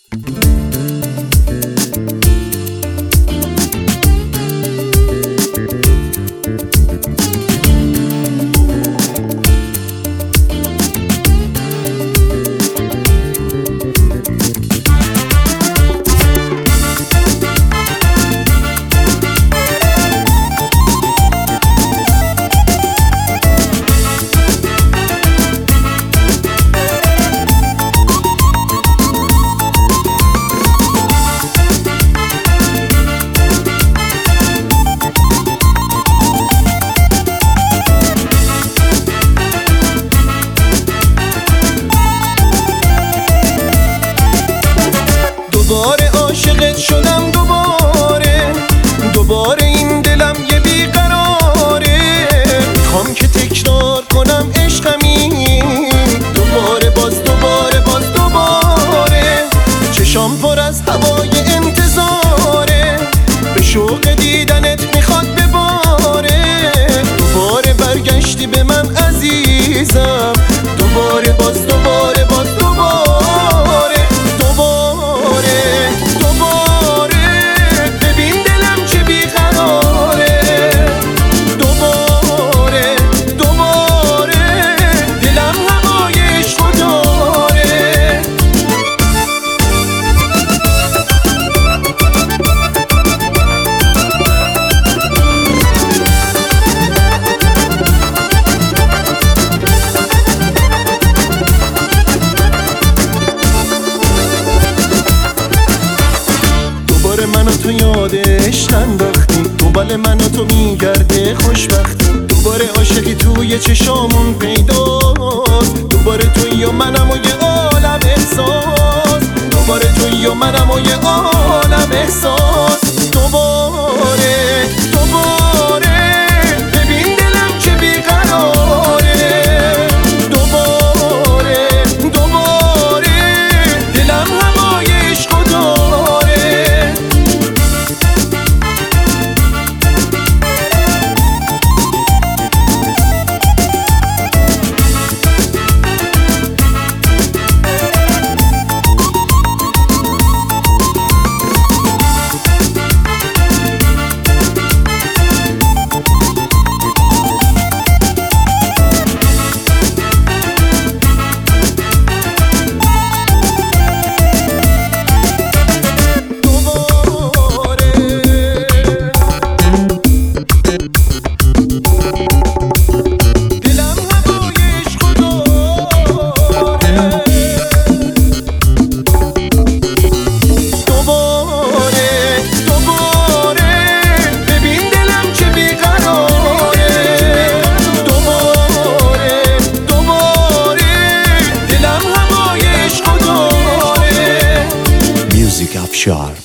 دوباره عاشقت شدم، دوباره این دلم یه بیقراره. میخوام که تکرار کنم عشقمی، دوباره چشام پر از هوای انتظاره، به شوق دیدنت میخواد بباره. دوباره برگشتی به من عزیزم، دوباره ببین دلم چه بیقراره. دوباره دلم هوای عشق داره. دوباره منو تو یادش انداختی، دوباره منو تو میگرده خوشبختی. دوباره عاشقی توی چشامون پیداست، دوباره توی و منم و یه عالم احساس. دوباره توی و منم و یه عالم احساس. دوباره ببین دلم چه بیقراره. دوباره دلم هوای عشق داره. Afshar.